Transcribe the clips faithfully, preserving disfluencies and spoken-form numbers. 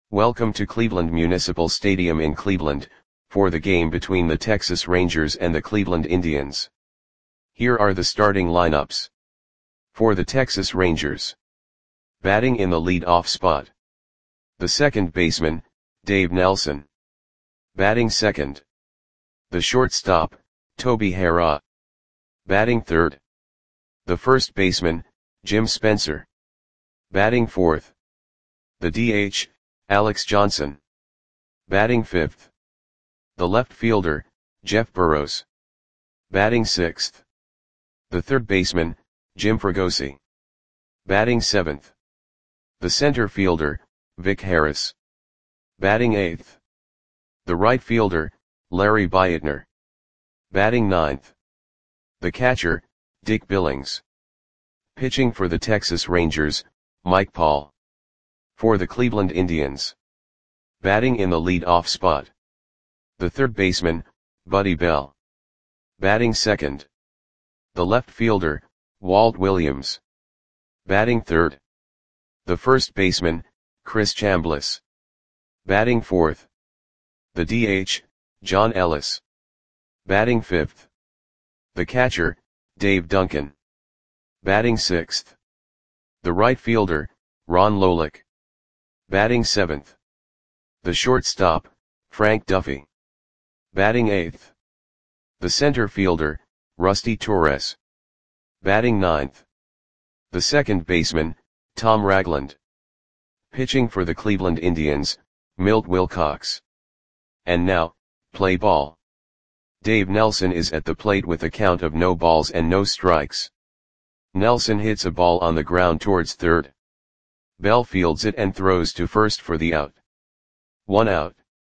Welcome to Cleveland Municipal Stadium in Cleveland, for the game between the Texas Rangers and the Cleveland Indians. Here are the starting lineups. For the Texas Rangers. Batting in the lead-off spot. The second baseman, Dave Nelson. Batting second. The shortstop, Toby Harrah. Batting third. The first baseman, Jim Spencer. Batting fourth. The D H, Alex Johnson. Batting fifth. The left fielder, Jeff Burroughs. Batting sixth. The third baseman, Jim Fregosi. Batting seventh. The center fielder, Vic Harris. Batting eighth. The right fielder, Larry Beitner. Batting ninth. The catcher, Dick Billings. Pitching for the Texas Rangers, Mike Paul. For the Cleveland Indians. Batting in the lead-off spot. The third baseman, Buddy Bell. Batting second. The left fielder, Walt Williams. Batting third. The first baseman, Chris Chambliss. Batting fourth. The D H, John Ellis. Batting fifth. The catcher, Dave Duncan. Batting sixth. The right fielder, Ron Lolick. Batting seventh. The shortstop, Frank Duffy. Batting eighth. The center fielder, Rusty Torres. Batting ninth. The second baseman, Tom Ragland. Pitching for the Cleveland Indians, Milt Wilcox. And now, play ball. Dave Nelson is at the plate with a count of no balls and no strikes. Nelson hits a ball on the ground towards third. Bell fields it and throws to first for the out. One out.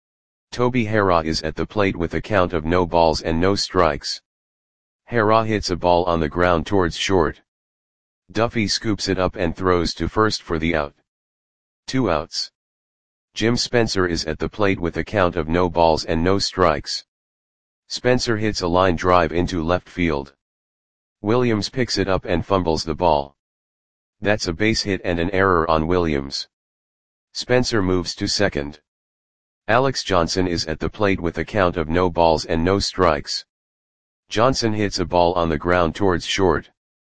Toby Harrah is at the plate with a count of no balls and no strikes. Harrah hits a ball on the ground towards short. Duffy scoops it up and throws to first for the out. Two outs. Jim Spencer is at the plate with a count of no balls and no strikes. Spencer hits a line drive into left field. Williams picks it up and fumbles the ball. That's a base hit and an error on Williams. Spencer moves to second. Alex Johnson is at the plate with a count of no balls and no strikes. Johnson hits a ball on the ground towards short.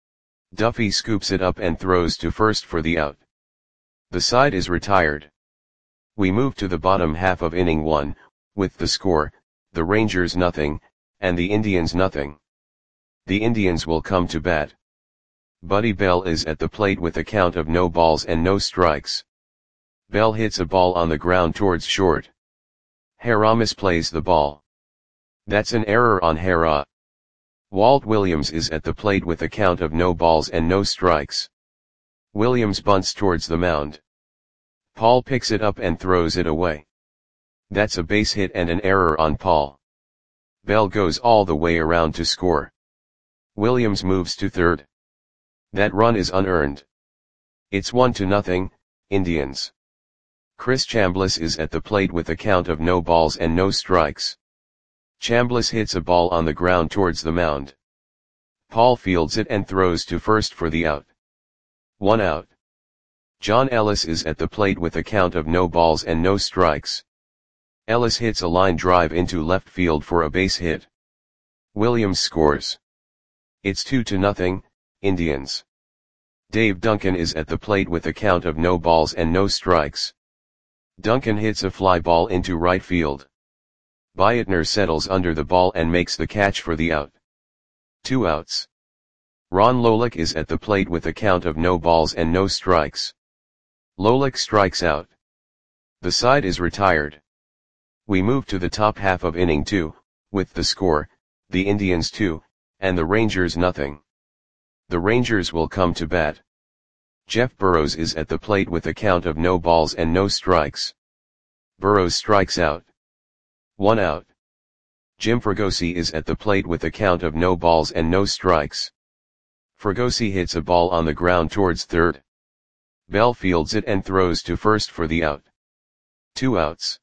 Duffy scoops it up and throws to first for the out. The side is retired. We move to the bottom half of inning one, with the score, the Rangers nothing, and the Indians nothing. The Indians will come to bat. Buddy Bell is at the plate with a count of no balls and no strikes. Bell hits a ball on the ground towards short. Harrah misplays the ball. That's an error on Harrah. Walt Williams is at the plate with a count of no balls and no strikes. Williams bunts towards the mound. Paul picks it up and throws it away. That's a base hit and an error on Paul. Bell goes all the way around to score. Williams moves to third. That run is unearned. It's one to nothing, Indians. Chris Chambliss is at the plate with a count of no balls and no strikes. Chambliss hits a ball on the ground towards the mound. Paul fields it and throws to first for the out. One out. John Ellis is at the plate with a count of no balls and no strikes. Ellis hits a line drive into left field for a base hit. Williams scores. It's two to nothing, Indians. Dave Duncan is at the plate with a count of no balls and no strikes. Duncan hits a fly ball into right field. Beitner settles under the ball and makes the catch for the out. Two outs. Ron Lolick is at the plate with a count of no balls and no strikes. Lolick strikes out. The side is retired. We move to the top half of inning two, with the score, the Indians two, and the Rangers nothing. The Rangers will come to bat. Jeff Burroughs is at the plate with a count of no balls and no strikes. Burroughs strikes out. One out. Jim Fregosi is at the plate with a count of no balls and no strikes. Fregosi hits a ball on the ground towards third. Bell fields it and throws to first for the out. Two outs.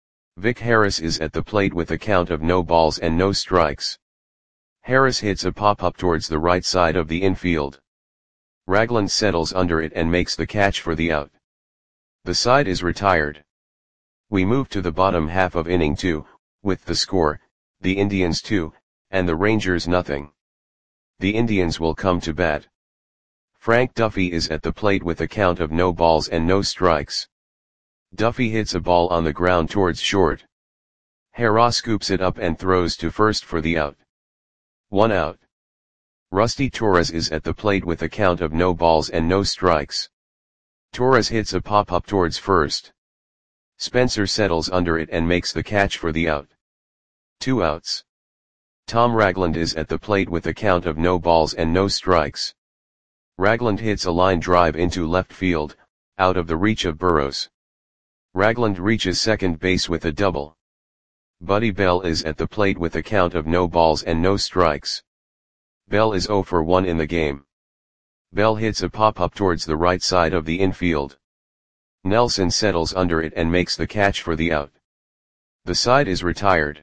Vic Harris is at the plate with a count of no balls and no strikes. Harris hits a pop-up towards the right side of the infield. Ragland settles under it and makes the catch for the out. The side is retired. We move to the bottom half of inning two, with the score, the Indians two, and the Rangers nothing. The Indians will come to bat. Frank Duffy is at the plate with a count of no balls and no strikes. Duffy hits a ball on the ground towards short. Hara scoops it up and throws to first for the out. One out. Rusty Torres is at the plate with a count of no balls and no strikes. Torres hits a pop-up towards first. Spencer settles under it and makes the catch for the out. Two outs. Tom Ragland is at the plate with a count of no balls and no strikes. Ragland hits a line drive into left field, out of the reach of Burrows. Ragland reaches second base with a double. Buddy Bell is at the plate with a count of no balls and no strikes. Bell is oh for one in the game. Bell hits a pop-up towards the right side of the infield. Nelson settles under it and makes the catch for the out. The side is retired.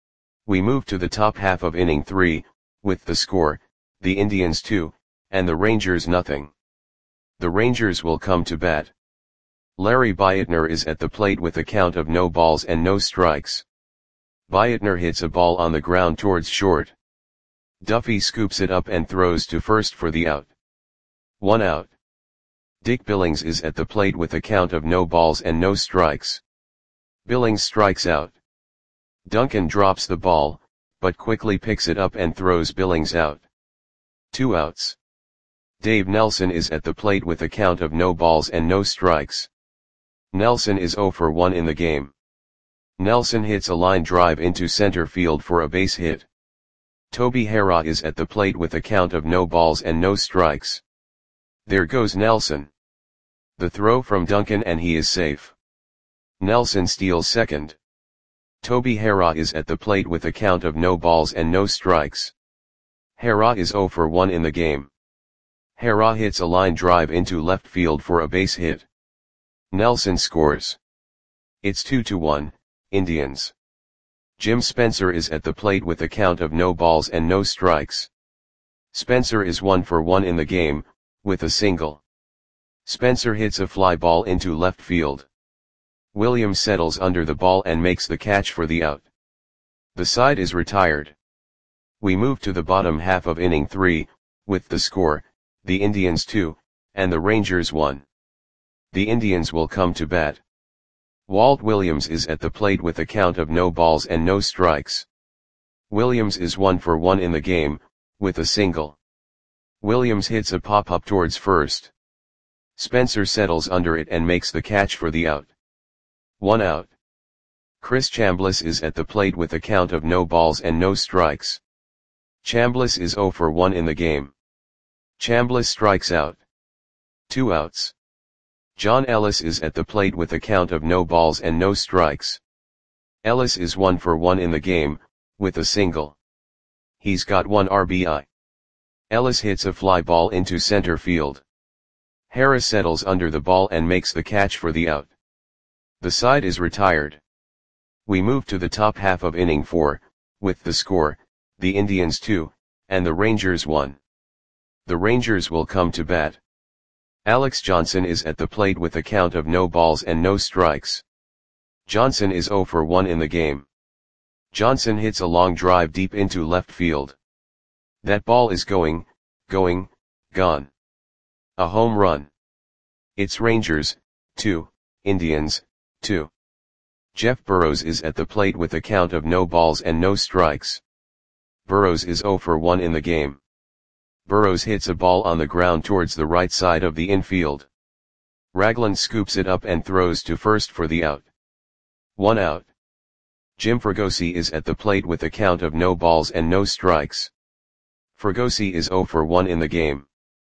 We move to the top half of inning three, with the score, the Indians two, and the Rangers nothing. The Rangers will come to bat. Larry Beitner is at the plate with a count of no balls and no strikes. Beitner hits a ball on the ground towards short. Duffy scoops it up and throws to first for the out. One out. Dick Billings is at the plate with a count of no balls and no strikes. Billings strikes out. Duncan drops the ball, but quickly picks it up and throws Billings out. Two outs. Dave Nelson is at the plate with a count of no balls and no strikes. Nelson is oh for one in the game. Nelson hits a line drive into center field for a base hit. Toby Hara is at the plate with a count of no balls and no strikes. There goes Nelson. The throw from Duncan and he is safe. Nelson steals second. Toby Hara is at the plate with a count of no balls and no strikes. Hara is oh for one in the game. Hara hits a line drive into left field for a base hit. Nelson scores. It's two to one, Indians. Jim Spencer is at the plate with a count of no balls and no strikes. Spencer is one for one in the game, with a single. Spencer hits a fly ball into left field. Williams settles under the ball and makes the catch for the out. The side is retired. We move to the bottom half of inning three, with the score, the Indians two, and the Rangers one. The Indians will come to bat. Walt Williams is at the plate with a count of no balls and no strikes. Williams is one for one in the game, with a single. Williams hits a pop-up towards first. Spencer settles under it and makes the catch for the out. One out. Chris Chambliss is at the plate with a count of no balls and no strikes. Chambliss is oh for one in the game. Chambliss strikes out. Two outs. John Ellis is at the plate with a count of no balls and no strikes. Ellis is one for one in the game, with a single. He's got one R B I. Ellis hits a fly ball into center field. Harris settles under the ball and makes the catch for the out. The side is retired. We move to the top half of inning four, with the score, the Indians two, and the Rangers one. The Rangers will come to bat. Alex Johnson is at the plate with a count of no balls and no strikes. Johnson is oh for one in the game. Johnson hits a long drive deep into left field. That ball is going, going, gone. A home run. It's Rangers, two, Indians, two. Jeff Burrows is at the plate with a count of no balls and no strikes. Burrows is oh for one in the game. Burrows hits a ball on the ground towards the right side of the infield. Ragland scoops it up and throws to first for the out. One out. Jim Fregosi is at the plate with a count of no balls and no strikes. Fregosi is oh for one in the game.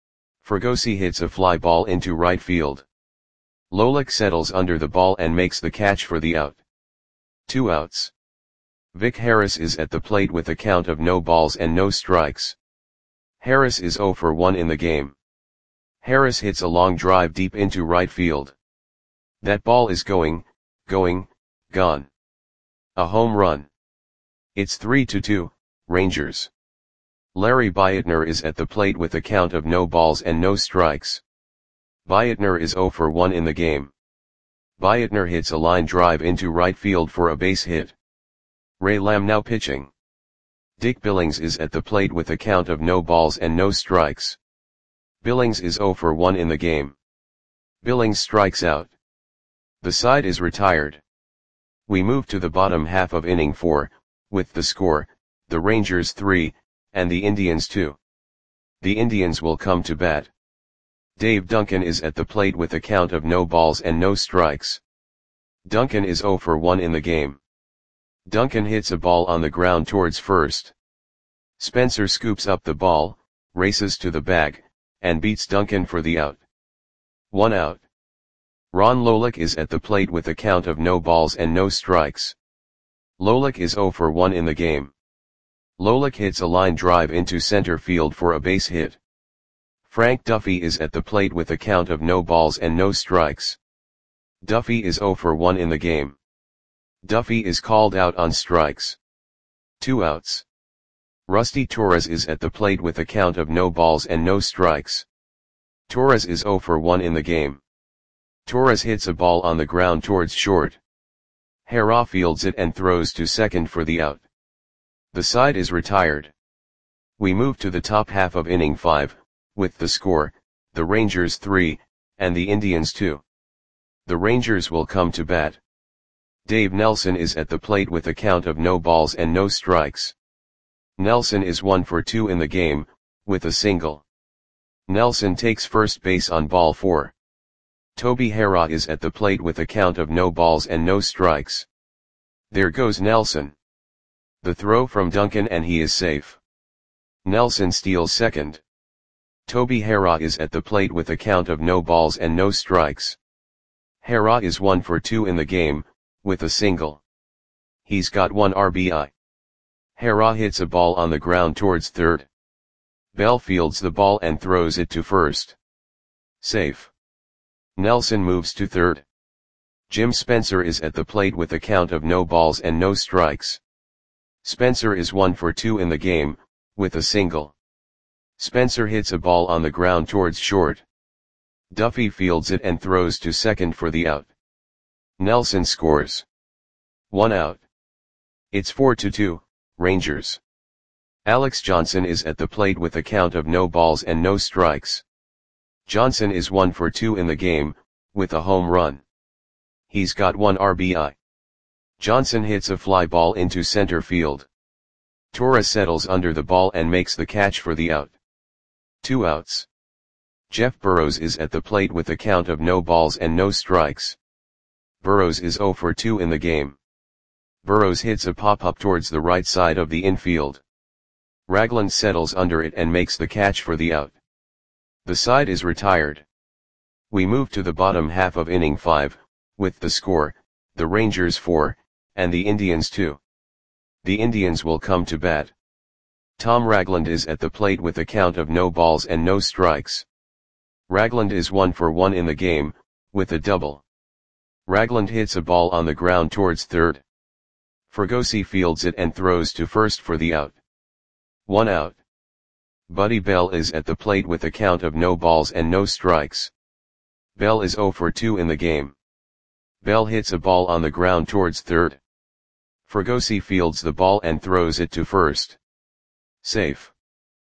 Fregosi hits a fly ball into right field. Lolik settles under the ball and makes the catch for the out. Two outs. Vic Harris is at the plate with a count of no balls and no strikes. Harris is oh for one in the game. Harris hits a long drive deep into right field. That ball is going, going, gone. A home run. It's three to two, Rangers. Larry Beitner is at the plate with a count of no balls and no strikes. Beitner is oh for one in the game. Beitner hits a line drive into right field for a base hit. Ray Lamb now pitching. Dick Billings is at the plate with a count of no balls and no strikes. Billings is oh for one in the game. Billings strikes out. The side is retired. We move to the bottom half of inning four, with the score, the Rangers three, and the Indians two. The Indians will come to bat. Dave Duncan is at the plate with a count of no balls and no strikes. Duncan is oh for one in the game. Duncan hits a ball on the ground towards first. Spencer scoops up the ball, races to the bag, and beats Duncan for the out. One out. Ron Lolick is at the plate with a count of no balls and no strikes. Lolick is oh for one in the game. Lolick hits a line drive into center field for a base hit. Frank Duffy is at the plate with a count of no balls and no strikes. Duffy is oh for one in the game. Duffy is called out on strikes. Two outs. Rusty Torres is at the plate with a count of no balls and no strikes. Torres is oh for one in the game. Torres hits a ball on the ground towards short. Hara fields it and throws to second for the out. The side is retired. We move to the top half of inning five, with the score, the Rangers three, and the Indians two. The Rangers will come to bat. Dave Nelson is at the plate with a count of no balls and no strikes. Nelson is one for two in the game, with a single. Nelson takes first base on ball four. Toby Hara is at the plate with a count of no balls and no strikes. There goes Nelson. The throw from Duncan and he is safe. Nelson steals second. Toby Hara is at the plate with a count of no balls and no strikes. Hara is one for two in the game, with a single. He's got one R B I. Hara hits a ball on the ground towards third. Bell fields the ball and throws it to first. Safe. Nelson moves to third. Jim Spencer is at the plate with a count of no balls and no strikes. Spencer is one for two in the game, with a single. Spencer hits a ball on the ground towards short. Duffy fields it and throws to second for the out. Nelson scores. One out. It's four to two, Rangers. Alex Johnson is at the plate with a count of no balls and no strikes. Johnson is one for two in the game, with a home run. He's got one R B I. Johnson hits a fly ball into center field. Torres settles under the ball and makes the catch for the out. Two outs. Jeff Burrows is at the plate with a count of no balls and no strikes. Burrows is oh for two in the game. Burrows hits a pop-up towards the right side of the infield. Ragland settles under it and makes the catch for the out. The side is retired. We move to the bottom half of inning five, with the score, the Rangers four, and the Indians two. The Indians will come to bat. Tom Ragland is at the plate with a count of no balls and no strikes. Ragland is one for one in the game, with a double. Ragland hits a ball on the ground towards third. Fregosi fields it and throws to first for the out. One out. Buddy Bell is at the plate with a count of no balls and no strikes. Bell is oh for two in the game. Bell hits a ball on the ground towards third. Fregosi fields the ball and throws it to first. Safe.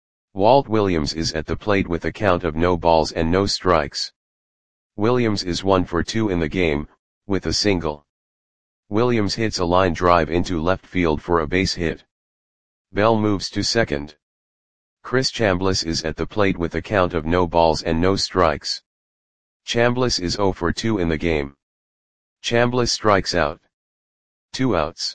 Walt Williams is at the plate with a count of no balls and no strikes. Williams is one for two in the game, with a single. Williams hits a line drive into left field for a base hit. Bell moves to second. Chris Chambliss is at the plate with a count of no balls and no strikes. Chambliss is oh for two in the game. Chambliss strikes out. Two outs.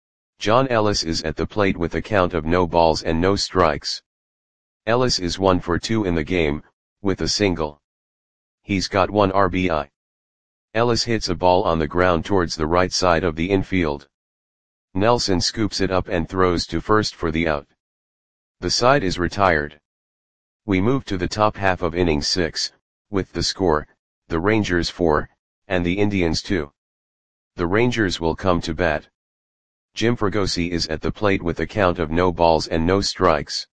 John Ellis is at the plate with a count of no balls and no strikes. Ellis is one for two in the game, with a single. He's got one R B I. Ellis hits a ball on the ground towards the right side of the infield. Nelson scoops it up and throws to first for the out. The side is retired. We move to the top half of inning six, with the score, the Rangers four, and the Indians two. The Rangers will come to bat. Jim Fregosi is at the plate with a count of no balls and no strikes.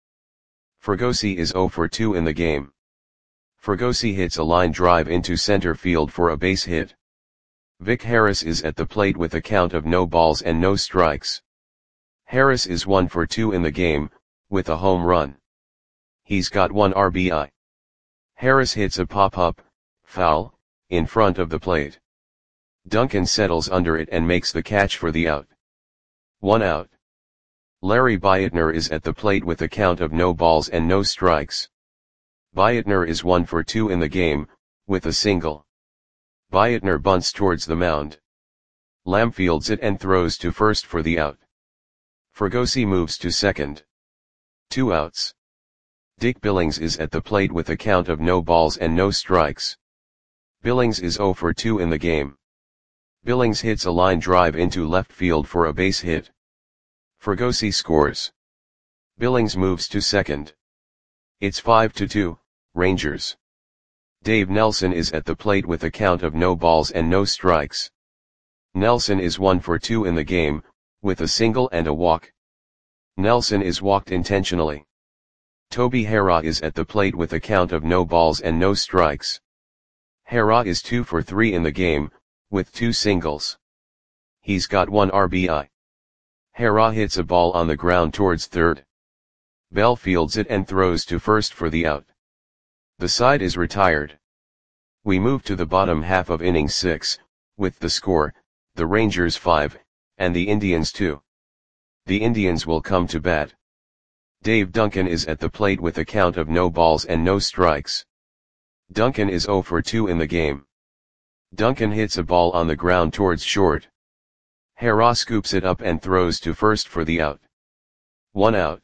Fregosi is oh for two in the game. Fregosi hits a line drive into center field for a base hit. Vic Harris is at the plate with a count of no balls and no strikes. Harris is one for two in the game, with a home run. He's got one R B I. Harris hits a pop-up, foul, in front of the plate. Duncan settles under it and makes the catch for the out. One out. Larry Beitner is at the plate with a count of no balls and no strikes. Beitner is one for two in the game, with a single. Beitner bunts towards the mound. Lamb fields it and throws to first for the out. Fregosi moves to second. Two outs. Dick Billings is at the plate with a count of no balls and no strikes. Billings is zero for two in the game. Billings hits a line drive into left field for a base hit. Fregosi scores. Billings moves to second. It's five to two, Rangers. Dave Nelson is at the plate with a count of no balls and no strikes. Nelson is one for two in the game, with a single and a walk. Nelson is walked intentionally. Toby Harrah is at the plate with a count of no balls and no strikes. Harrah is two for three in the game, with two singles. He's got one R B I. Harrah hits a ball on the ground towards third. Bell fields it and throws to first for the out. The side is retired. We move to the bottom half of inning six, with the score, the Rangers five, and the Indians two. The Indians will come to bat. Dave Duncan is at the plate with a count of no balls and no strikes. Duncan is zero for two in the game. Duncan hits a ball on the ground towards short. Harrah scoops it up and throws to first for the out. One out.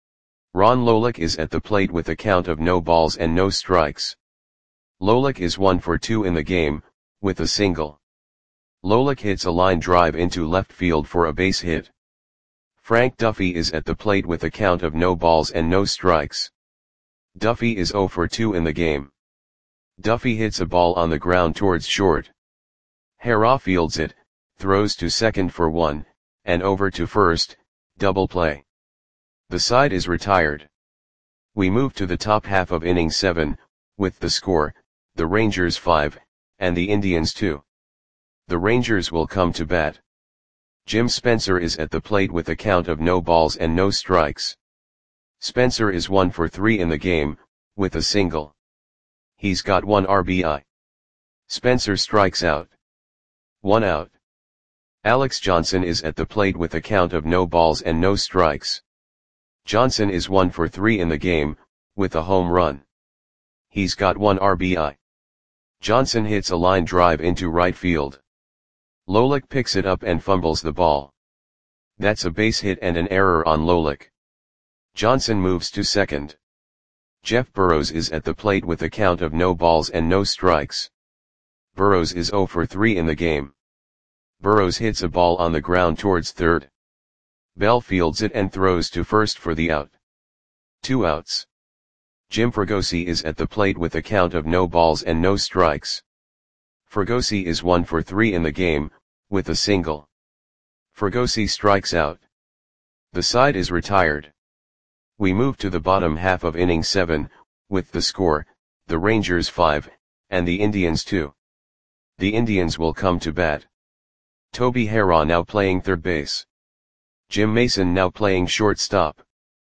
Ron Lolick is at the plate with a count of no balls and no strikes. Lolick is one for two in the game, with a single. Lolick hits a line drive into left field for a base hit. Frank Duffy is at the plate with a count of no balls and no strikes. Duffy is zero for two in the game. Duffy hits a ball on the ground towards short. Harrah fields it, throws to second for one, and over to first, double play. The side is retired. We move to the top half of inning seven, with the score, the Rangers five, and the Indians two. The Rangers will come to bat. Jim Spencer is at the plate with a count of no balls and no strikes. Spencer is one for three in the game, with a single. He's got one R B I. Spencer strikes out. One out. Alex Johnson is at the plate with a count of no balls and no strikes. Johnson is one for three in the game, with a home run. He's got one R B I. Johnson hits a line drive into right field. Lolick picks it up and fumbles the ball. That's a base hit and an error on Lolick. Johnson moves to second. Jeff Burrows is at the plate with a count of no balls and no strikes. Burrows is zero for three in the game. Burrows hits a ball on the ground towards third. Bell fields it and throws to first for the out. Two outs. Jim Fregosi is at the plate with a count of no balls and no strikes. Fregosi is one for three in the game, with a single. Fregosi strikes out. The side is retired. We move to the bottom half of inning seven, with the score, the Rangers five, and the Indians two. The Indians will come to bat. Toby Harrah now playing third base. Jim Mason now playing shortstop.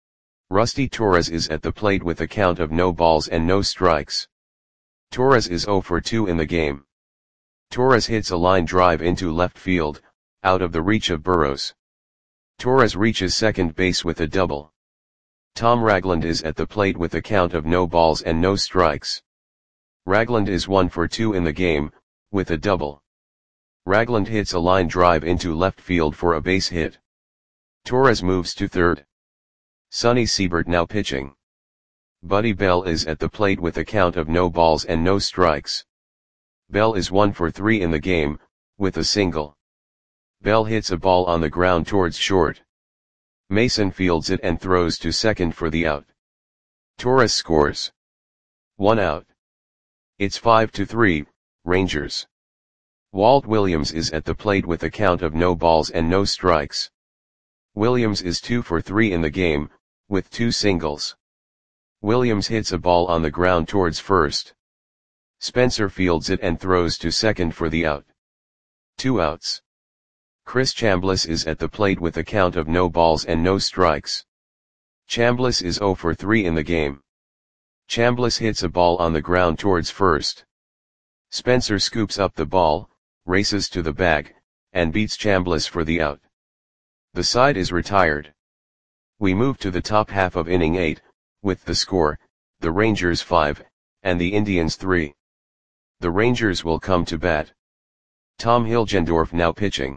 Rusty Torres is at the plate with a count of no balls and no strikes. Torres is zero for two in the game. Torres hits a line drive into left field, out of the reach of Burrows. Torres reaches second base with a double. Tom Ragland is at the plate with a count of no balls and no strikes. Ragland is one for two in the game, with a double. Ragland hits a line drive into left field for a base hit. Torres moves to third. Sonny Siebert now pitching. Buddy Bell is at the plate with a count of no balls and no strikes. Bell is one for three in the game, with a single. Bell hits a ball on the ground towards short. Mason fields it and throws to second for the out. Torres scores. One out. It's five to three, Rangers. Walt Williams is at the plate with a count of no balls and no strikes. Williams is two for three in the game, with two singles. Williams hits a ball on the ground towards first. Spencer fields it and throws to second for the out. Two outs. Chris Chambliss is at the plate with a count of no balls and no strikes. Chambliss is zero for three in the game. Chambliss hits a ball on the ground towards first. Spencer scoops up the ball, races to the bag, and beats Chambliss for the out. The side is retired. We move to the top half of inning eight, with the score, the Rangers five, and the Indians three. The Rangers will come to bat. Tom Hilgendorf now pitching.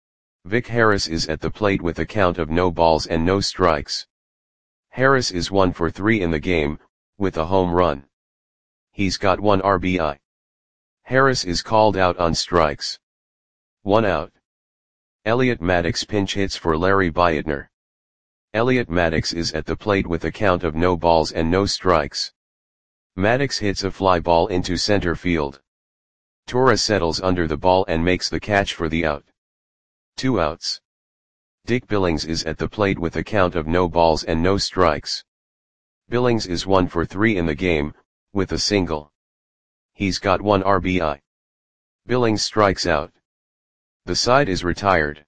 Vic Harris is at the plate with a count of no balls and no strikes. Harris is one for three in the game, with a home run. He's got one R B I. Harris is called out on strikes. One out. Elliot Maddox pinch hits for Larry Beitner. Elliot Maddox is at the plate with a count of no balls and no strikes. Maddox hits a fly ball into center field. Torres settles under the ball and makes the catch for the out. Two outs. Dick Billings is at the plate with a count of no balls and no strikes. Billings is one for three in the game, with a single. He's got one R B I. Billings strikes out. The side is retired.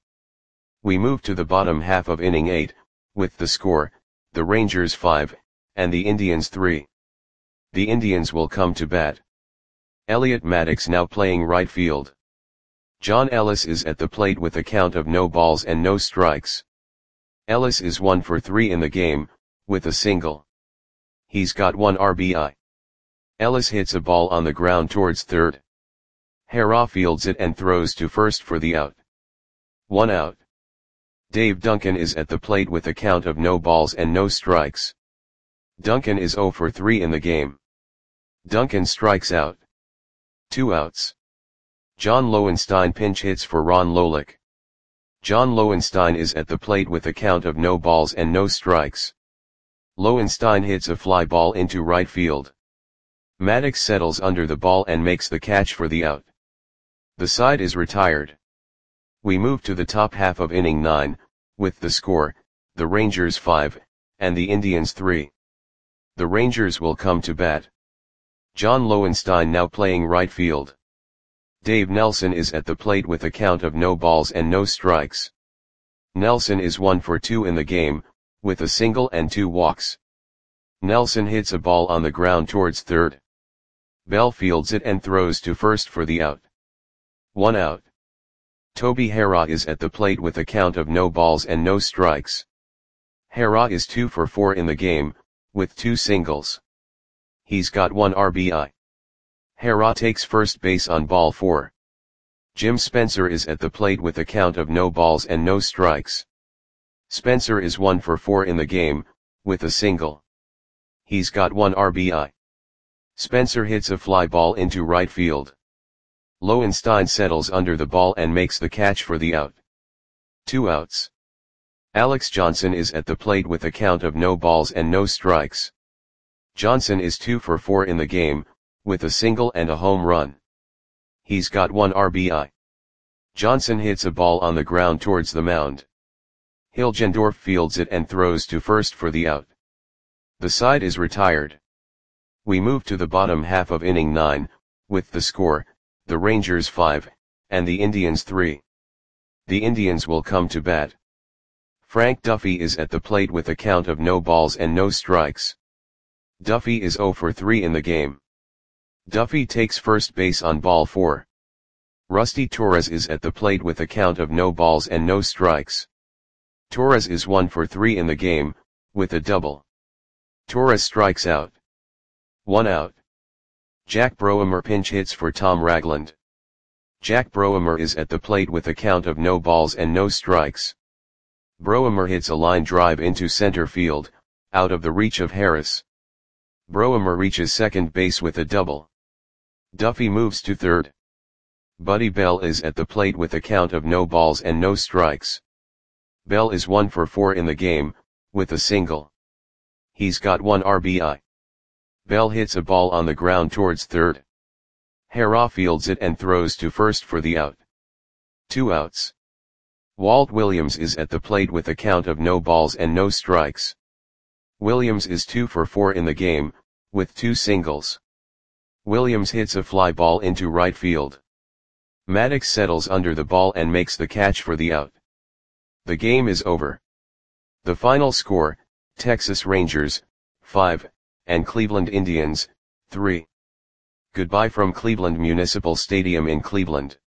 We move to the bottom half of inning eight, with the score, the Rangers five, and the Indians three. The Indians will come to bat. Elliot Maddox now playing right field. John Ellis is at the plate with a count of no balls and no strikes. Ellis is one for three in the game, with a single. He's got one R B I. Ellis hits a ball on the ground towards third. Hara fields it and throws to first for the out. One out. Dave Duncan is at the plate with a count of no balls and no strikes. Duncan is zero for three in the game. Duncan strikes out. Two outs. John Lowenstein pinch hits for Ron Lolick. John Lowenstein is at the plate with a count of no balls and no strikes. Lowenstein hits a fly ball into right field. Maddox settles under the ball and makes the catch for the out. The side is retired. We move to the top half of inning nine, with the score, the Rangers five, and the Indians three. The Rangers will come to bat. John Lowenstein now playing right field. Dave Nelson is at the plate with a count of no balls and no strikes. Nelson is one for two in the game, with a single and two walks. Nelson hits a ball on the ground towards third. Bell fields it and throws to first for the out. One out. Toby Hara is at the plate with a count of no balls and no strikes. Hara is two for four in the game, with two singles. He's got one R B I. Hara takes first base on ball four. Jim Spencer is at the plate with a count of no balls and no strikes. Spencer is one for four in the game, with a single. He's got one R B I. Spencer hits a fly ball into right field. Lowenstein settles under the ball and makes the catch for the out. Two outs. Alex Johnson is at the plate with a count of no balls and no strikes. Johnson is two for four in the game, with a single and a home run. He's got one R B I. Johnson hits a ball on the ground towards the mound. Hilgendorf fields it and throws to first for the out. The side is retired. We move to the bottom half of inning nine, with the score, the Rangers five, and the Indians three. The Indians will come to bat. Frank Duffy is at the plate with a count of no balls and no strikes. Duffy is zero for three in the game. Duffy takes first base on ball four. Rusty Torres is at the plate with a count of no balls and no strikes. Torres is one for three in the game, with a double. Torres strikes out. One out. Jack Broemer pinch hits for Tom Ragland. Jack Broemer is at the plate with a count of no balls and no strikes. Broemer hits a line drive into center field, out of the reach of Harris. Broemer reaches second base with a double. Duffy moves to third. Buddy Bell is at the plate with a count of no balls and no strikes. Bell is one for four in the game, with a single. He's got one R B I. Bell hits a ball on the ground towards third. Hara fields it and throws to first for the out. Two outs. Walt Williams is at the plate with a count of no balls and no strikes. Williams is two for four in the game, with two singles. Williams hits a fly ball into right field. Maddox settles under the ball and makes the catch for the out. The game is over. The final score, Texas Rangers, five, and Cleveland Indians, three. Goodbye from Cleveland Municipal Stadium in Cleveland.